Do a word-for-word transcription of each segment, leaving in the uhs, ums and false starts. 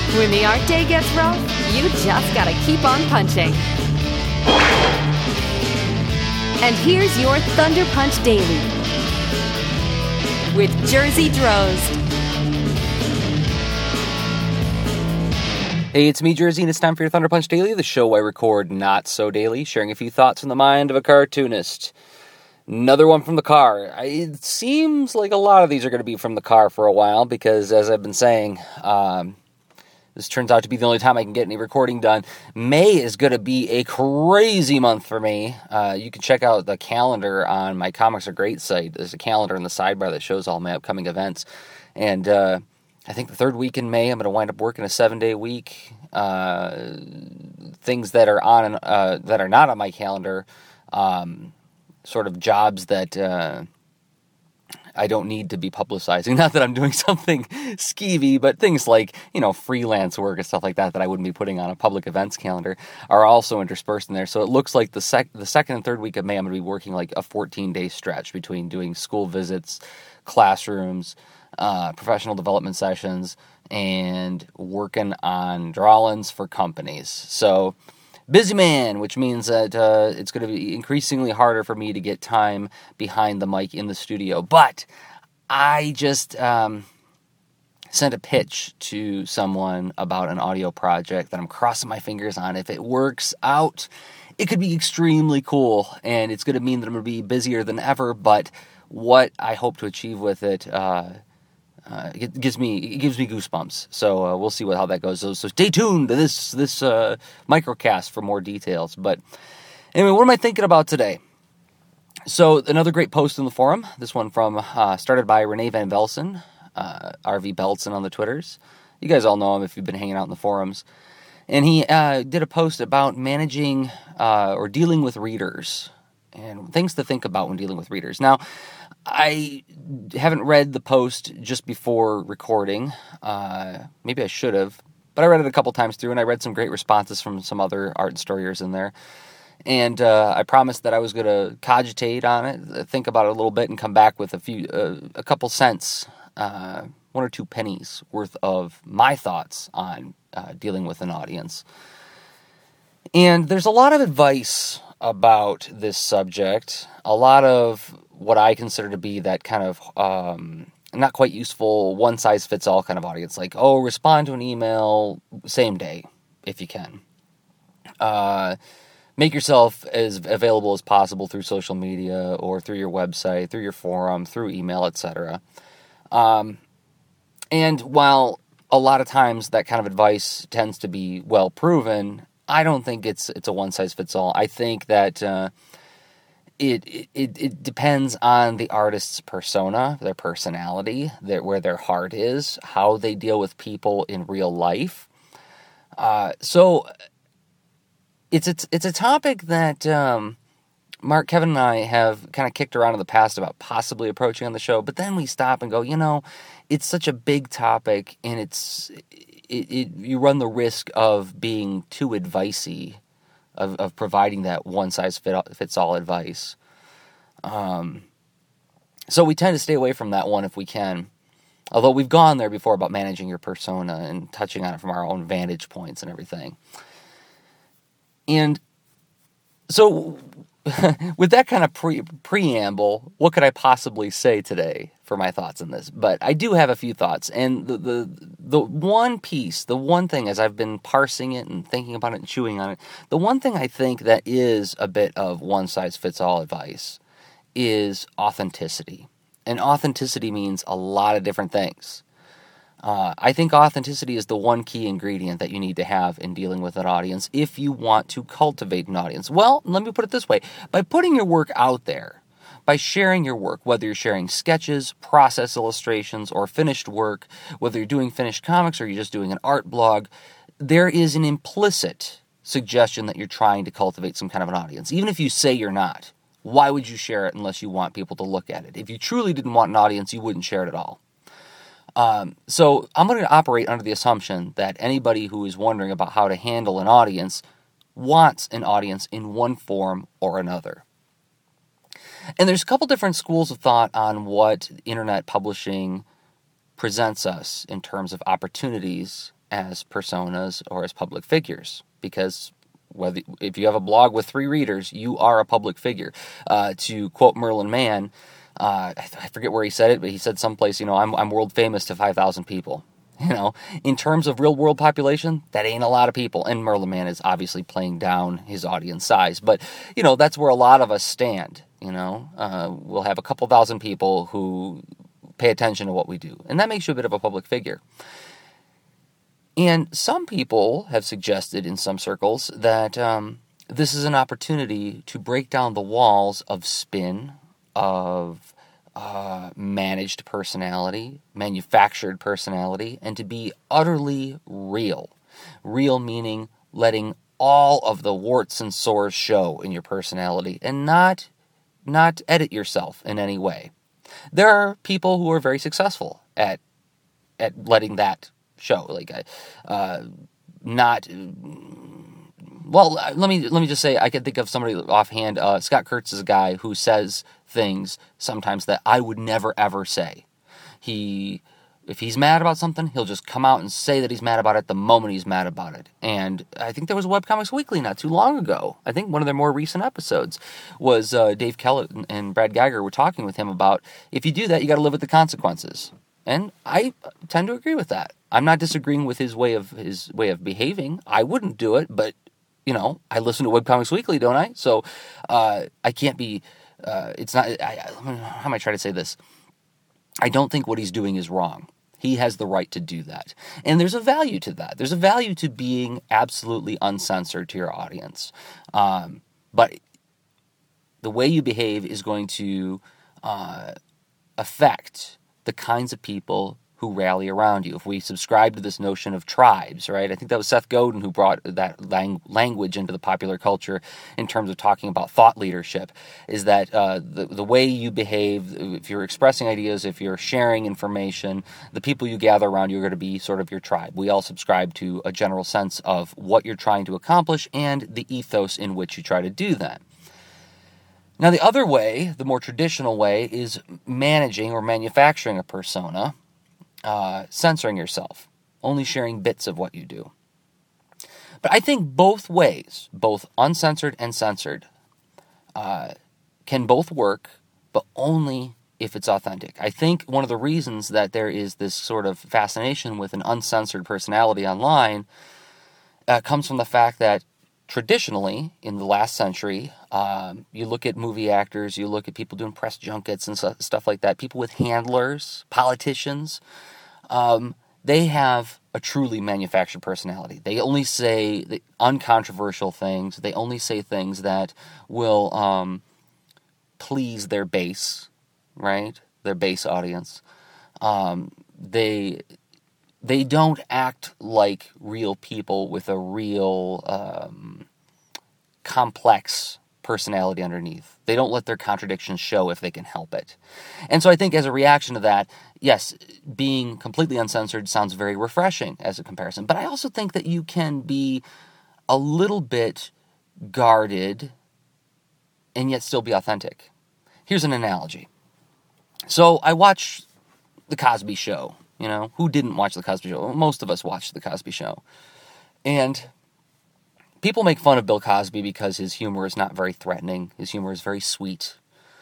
When the art day gets rough, you just gotta keep on punching. And here's your Thunder Punch Daily with Jersey Drozd. Hey, it's me, Jersey, and it's time for your Thunder Punch Daily, the show I record not so daily, sharing a few thoughts from the mind of a cartoonist. Another one from the car. I, it seems like a lot of these are going to be from the car for a while, because as I've been saying, um, this turns out to be the only time I can get any recording done. May is going to be a crazy month for me. Uh, you can check out the calendar on my Comics Are Great site. There's a calendar in the sidebar that shows all my upcoming events, and uh, I think the third week in May, I'm going to wind up working a seven-day week. Uh, things that are on uh, that are not on my calendar, um, sort of jobs that uh, I don't need to be publicizing. Not that I'm doing something skeevy, but things like, you know, freelance work and stuff like that that I wouldn't be putting on a public events calendar are also interspersed in there. So it looks like the sec- the second and third week of May, I'm going to be working like a fourteen-day stretch between doing school visits, classrooms, uh, professional development sessions, and working on drawings for companies. So busy man, which means that uh, it's going to be increasingly harder for me to get time behind the mic in the studio. But I just um, sent a pitch to someone about an audio project that I'm crossing my fingers on. If it works out, it could be extremely cool, and it's going to mean that I'm going to be busier than ever. But what I hope to achieve with it uh, Uh, it gives me it gives me goosebumps. So uh, we'll see what how that goes. So, so stay tuned to this this uh, microcast for more details. But anyway, what am I thinking about today? So another great post in the forum. This one from uh, started by Renee Van Velsen, uh, R V Belson on the Twitters. You guys all know him if you've been hanging out in the forums. And he uh, did a post about managing uh, or dealing with readers and things to think about when dealing with readers. Now, I haven't read the post just before recording. Uh, maybe I should have, but I read it a couple times through, and I read some great responses from some other art storyers in there. And uh, I promised that I was going to cogitate on it, think about it a little bit, and come back with a few, uh, a couple cents, uh, one or two pennies worth of my thoughts on uh, dealing with an audience. And there's a lot of advice about this subject, a lot of what I consider to be that kind of um, not quite useful, one-size-fits-all kind of audience. Like, oh, respond to an email same day, if you can. Uh, make yourself as available as possible through social media or through your website, through your forum, through email, et cetera. Um, and while a lot of times that kind of advice tends to be well-proven, I don't think it's it's a one-size-fits-all. I think that uh, it, it it depends on the artist's persona, their personality, their, where their heart is, how they deal with people in real life. Uh, so it's it's it's a topic that um, Mark, Kevin, and I have kind of kicked around in the past about possibly approaching on the show, but then we stop and go, you know, it's such a big topic, and it's it, it you run the risk of being too advicey, of of providing that one size fits all advice. Um, so we tend to stay away from that one if we can. Although we've gone there before about managing your persona and touching on it from our own vantage points and everything. And so with that kind of pre- preamble, what could I possibly say today for my thoughts on this? But I do have a few thoughts. And the, the the one piece, the one thing, as I've been parsing it and thinking about it and chewing on it, the one thing I think that is a bit of one-size-fits-all advice is authenticity. And authenticity means a lot of different things. Uh, I think authenticity is the one key ingredient that you need to have in dealing with an audience if you want to cultivate an audience. Well, let me put it this way. By putting your work out there, by sharing your work, whether you're sharing sketches, process illustrations, or finished work, whether you're doing finished comics or you're just doing an art blog, there is an implicit suggestion that you're trying to cultivate some kind of an audience, even if you say you're not. Why would you share it unless you want people to look at it? If you truly didn't want an audience, you wouldn't share it at all. Um, so I'm going to operate under the assumption that anybody who is wondering about how to handle an audience wants an audience in one form or another. And there's a couple different schools of thought on what internet publishing presents us in terms of opportunities as personas or as public figures, because whether if you have a blog with three readers, you are a public figure. Uh, to quote Merlin Mann, uh, I, I forget where he said it, but he said someplace, you know, I'm I'm world famous to five thousand people. You know, in terms of real world population, that ain't a lot of people. And Merlin Mann is obviously playing down his audience size. But, you know, that's where a lot of us stand, you know. Uh, we'll have a couple thousand people who pay attention to what we do. And that makes you a bit of a public figure. And some people have suggested in some circles that um, this is an opportunity to break down the walls of spin, of Uh, managed personality, manufactured personality, and to be utterly real. Real meaning letting all of the warts and sores show in your personality and not not edit yourself in any way. There are people who are very successful at at letting that show, like uh, not. Well, let me let me just say, I can think of somebody offhand. Uh, Scott Kurtz is a guy who says things sometimes that I would never ever say. He, if he's mad about something, he'll just come out and say that he's mad about it the moment he's mad about it. And I think there was a Webcomics Weekly not too long ago. I think one of their more recent episodes was uh, Dave Kellett and Brad Geiger were talking with him about, if you do that, you got to live with the consequences. And I tend to agree with that. I'm not disagreeing with his way of his way of behaving. I wouldn't do it, but you know, I listen to Webcomics Weekly, don't I? So uh, I can't be. Uh, it's not. I, I, how am I trying to say this? I don't think what he's doing is wrong. He has the right to do that, and there's a value to that. There's a value to being absolutely uncensored to your audience. Um, but the way you behave is going to uh, affect the kinds of people who rally around you. If we subscribe to this notion of tribes, right? I think that was Seth Godin who brought that lang- language into the popular culture in terms of talking about thought leadership, is that uh, the, the way you behave, if you're expressing ideas, if you're sharing information, the people you gather around you are going to be sort of your tribe. We all subscribe to a general sense of what you're trying to accomplish and the ethos in which you try to do that. Now, the other way, the more traditional way, is managing or manufacturing a persona, Uh, censoring yourself, only sharing bits of what you do. But I think both ways, both uncensored and censored, uh, can both work, but only if it's authentic. I think one of the reasons that there is this sort of fascination with an uncensored personality online uh, comes from the fact that traditionally, in the last century, um, you look at movie actors, you look at people doing press junkets and stuff like that, people with handlers, politicians, um, they have a truly manufactured personality. They only say the uncontroversial things. They only say things that will um, please their base, right? Their base audience. Um, they... They don't act like real people with a real um, complex personality underneath. They don't let their contradictions show if they can help it. And so I think as a reaction to that, yes, being completely uncensored sounds very refreshing as a comparison. But I also think that you can be a little bit guarded and yet still be authentic. Here's an analogy. So I watch The Cosby Show. You know, who didn't watch The Cosby Show? Most of us watched The Cosby Show. And people make fun of Bill Cosby because his humor is not very threatening. His humor is very sweet.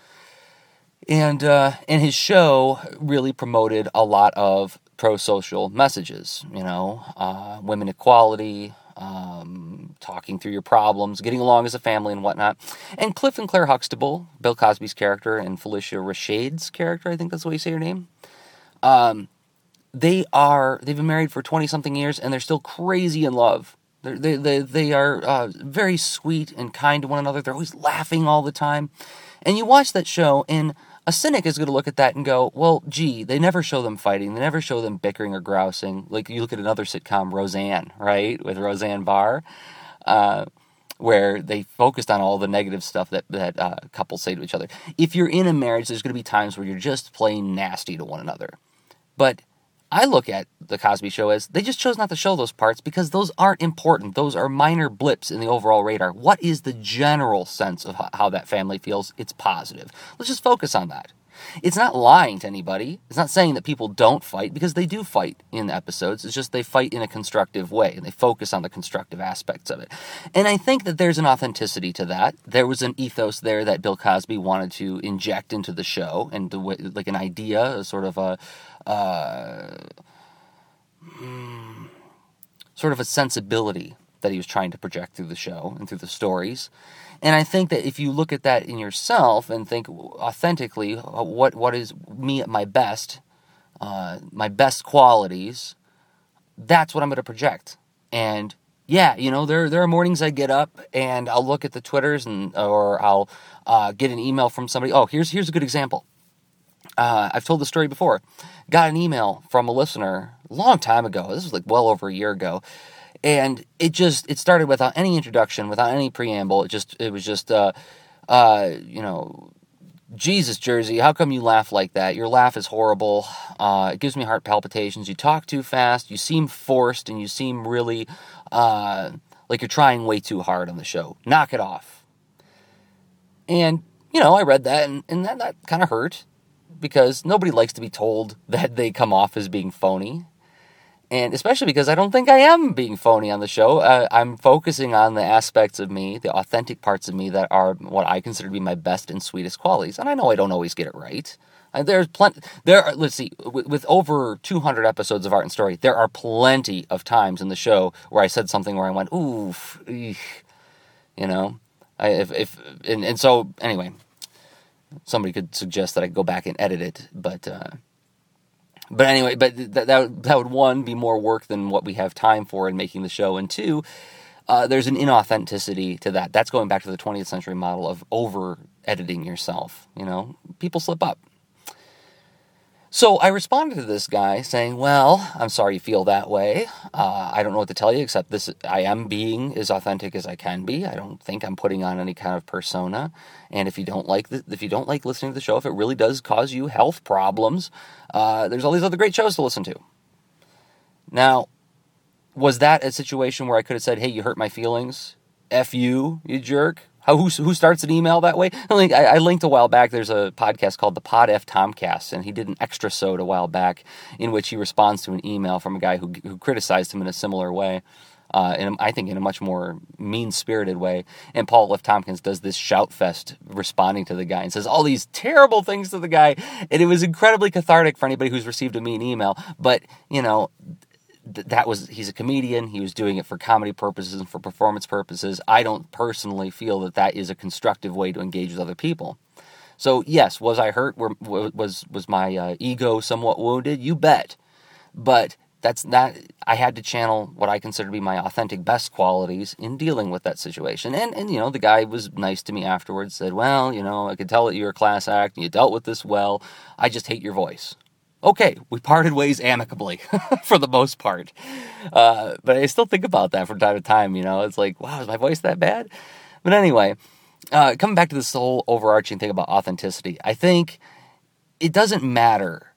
And, uh, and his show really promoted a lot of pro-social messages, you know, uh, women equality, um, talking through your problems, getting along as a family and whatnot. And Cliff and Claire Huxtable, Bill Cosby's character, and Felicia Rashad's character, I think that's the way you say her name, um, They are, they've been married for twenty-something years, and they're still crazy in love. They're, they they they are uh, very sweet and kind to one another. They're always laughing all the time. And you watch that show, and a cynic is going to look at that and go, well, gee, they never show them fighting. They never show them bickering or grousing. Like, you look at another sitcom, Roseanne, right, with Roseanne Barr, uh, where they focused on all the negative stuff that, that uh, couples say to each other. If you're in a marriage, there's going to be times where you're just plain nasty to one another. But I look at The Cosby Show as they just chose not to show those parts because those aren't important. Those are minor blips in the overall radar. What is the general sense of how that family feels? It's positive. Let's just focus on that. It's not lying to anybody. It's not saying that people don't fight, because they do fight in episodes. It's just they fight in a constructive way, and they focus on the constructive aspects of it. And I think that there's an authenticity to that. There was an ethos there that Bill Cosby wanted to inject into the show, and the way, like an idea, a sort of a... Uh, mm, sort of a sensibility that he was trying to project through the show and through the stories. And I think that if you look at that in yourself and think authentically, what what is me at my best, uh, my best qualities, that's what I'm going to project. And yeah, you know, there there are mornings I get up and I'll look at the Twitters and or I'll uh, get an email from somebody. Oh, here's here's a good example. Uh, I've told the story before. Got an email from a listener a long time ago. This was like well over a year ago. And it just, it started without any introduction, without any preamble. It just, it was just, uh, uh, you know, Jesus, Jersey, how come you laugh like that? Your laugh is horrible. Uh, it gives me heart palpitations. You talk too fast. You seem forced, and you seem really, uh, like you're trying way too hard on the show. Knock it off. And, you know, I read that, and, and that, that kind of hurt, because nobody likes to be told that they come off as being phony. And especially because I don't think I am being phony on the show. Uh, I'm focusing on the aspects of me, the authentic parts of me that are what I consider to be my best and sweetest qualities. And I know I don't always get it right. And there's plenty. There are, let's see, with, with over two hundred episodes of Art and Story, there are plenty of times in the show where I said something where I went, oof, eek, you know. I, if if and, and so anyway, somebody could suggest that I go back and edit it, but. Uh, But anyway, but that, that would, that would, one, be more work than what we have time for in making the show, and two, uh, there's an inauthenticity to that. That's going back to the twentieth century model of over-editing yourself, you know? People slip up. So I responded to this guy saying, well, I'm sorry you feel that way. Uh, I don't know what to tell you, except this: I am being as authentic as I can be. I don't think I'm putting on any kind of persona. And if you don't like the, if you don't like listening to the show, if it really does cause you health problems, uh, there's all these other great shows to listen to. Now, was that a situation where I could have said, hey, you hurt my feelings? F you, you jerk? How, who, who starts an email that way? I, I linked a while back, there's a podcast called the Pod F Tomcast, and he did an extra sode a while back in which he responds to an email from a guy who who criticized him in a similar way, uh, and I think in a much more mean-spirited way. And Paul F. Tompkins does this shout fest responding to the guy and says all these terrible things to the guy, and it was incredibly cathartic for anybody who's received a mean email. But, you know, that was, he's a comedian, he was doing it for comedy purposes and for performance purposes. I don't personally feel that that is a constructive way to engage with other people. So yes, was I hurt? Was was my uh, ego somewhat wounded? You bet. But that's not, I had to channel what I consider to be my authentic best qualities in dealing with that situation. And, and you know, the guy was nice to me afterwards, said, well, you know, I could tell that you're a class act and you dealt with this well. I just hate your voice. Okay, we parted ways amicably for the most part. Uh, but I still think about that from time to time, you know. It's like, wow, is my voice that bad? But anyway, uh, coming back to this whole overarching thing about authenticity, I think it doesn't matter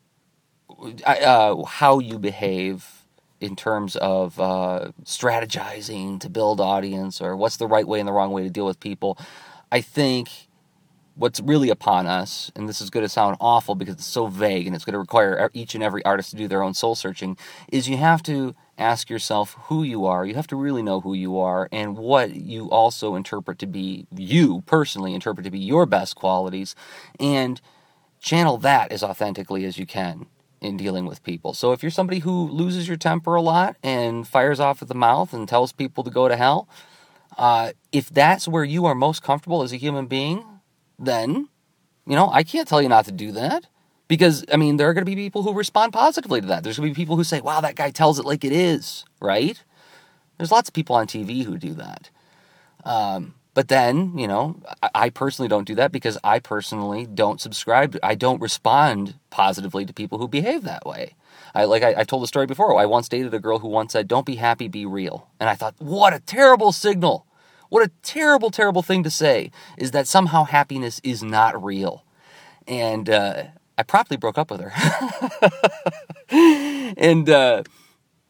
uh, how you behave in terms of uh, strategizing to build audience or what's the right way and the wrong way to deal with people. I think what's really upon us, and this is going to sound awful because it's so vague and it's going to require each and every artist to do their own soul searching, is you have to ask yourself who you are. You have to really know who you are and what you also interpret to be, you personally interpret to be your best qualities, and channel that as authentically as you can in dealing with people. So if you're somebody who loses your temper a lot and fires off at the mouth and tells people to go to hell, uh, if that's where you are most comfortable as a human being, then, you know, I can't tell you not to do that. Because, I mean, there are going to be people who respond positively to that. There's going to be people who say, wow, that guy tells it like it is, right? There's lots of people on T V who do that. Um, but then, you know, I, I personally don't do that because I personally don't subscribe. I don't respond positively to people who behave that way. I like I, I told the story before. I once dated a girl who once said, don't be happy, be real. And I thought, what a terrible signal. What a terrible, terrible thing to say, is that somehow happiness is not real. And uh, I promptly broke up with her. and uh,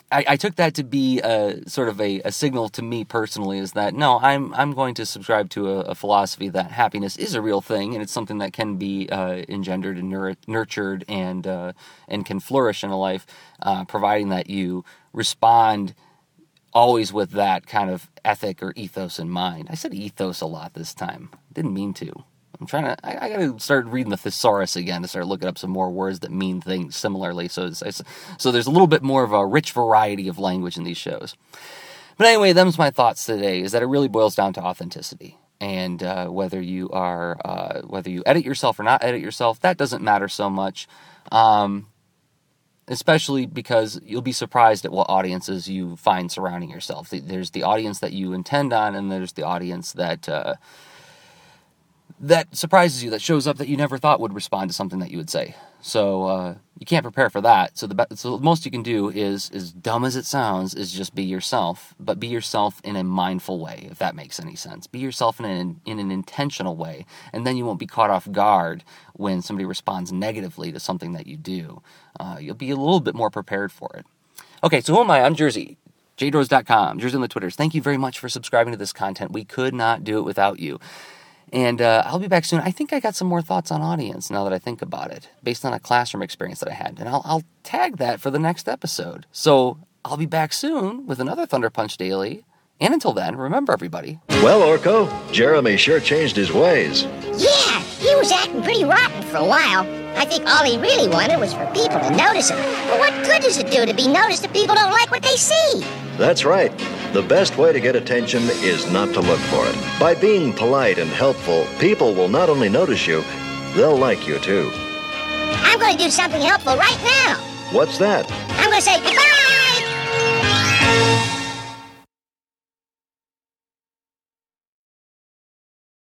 I, I took that to be a, sort of a, a signal to me personally, is that, no, I'm I'm going to subscribe to a, a philosophy that happiness is a real thing, and it's something that can be uh, engendered and nur- nurtured and uh, and can flourish in a life, uh, providing that you respond always with that kind of ethic or ethos in mind. I said ethos a lot this time. Didn't mean to. I'm trying to, I, I got to start reading the thesaurus again to start looking up some more words that mean things similarly. So, it's, it's, so there's a little bit more of a rich variety of language in these shows. But anyway, them's my thoughts today, is that it really boils down to authenticity. And uh, whether you are, uh, whether you edit yourself or not edit yourself, that doesn't matter so much. Um, especially because you'll be surprised at what audiences you find surrounding yourself. There's the audience that you intend on, and there's the audience that, uh, that surprises you, that shows up that you never thought would respond to something that you would say. So uh, you can't prepare for that. So the be- so the most you can do is, as dumb as it sounds, is just be yourself, but be yourself in a mindful way, if that makes any sense. Be yourself in an, in an intentional way, and then you won't be caught off guard when somebody responds negatively to something that you do. Uh, you'll be a little bit more prepared for it. Okay, so who am I? I'm Jersey. J Dros dot com, Jersey on the Twitters. Thank you very much for subscribing to this content. We could not do it without you. And uh, I'll be back soon. I think I got some more thoughts on audience now that I think about it, based on a classroom experience that I had. And I'll, I'll tag that for the next episode. So I'll be back soon with another Thunder Punch Daily. And until then, remember, everybody. Well, Orko, Jeremy sure changed his ways. Yeah, he was acting pretty rotten for a while. I think all he really wanted was for people to notice him. But what good does it do to be noticed if people don't like what they see? That's right. The best way to get attention is not to look for it. By being polite and helpful, people will not only notice you, they'll like you too. I'm going to do something helpful right now. What's that? I'm going to say goodbye!